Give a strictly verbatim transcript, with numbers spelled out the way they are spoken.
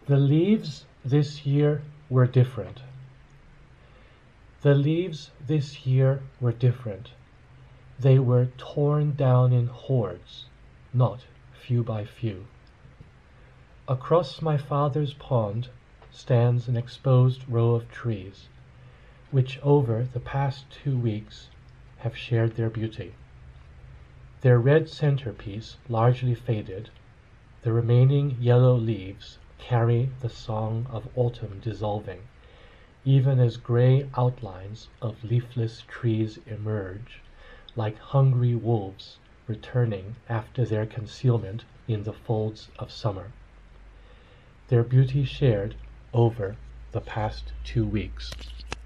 The leaves this year were different. The leaves this year were different. They were torn down in hordes, not few by few. Across my father's pond stands an exposed row of trees, which over the past two weeks have shared their beauty. Their red centerpiece largely faded, the remaining yellow leaves carry the song of autumn dissolving, even as gray outlines of leafless trees emerge, like hungry wolves returning after their concealment in the folds of summer. Their beauty shared over the past two weeks.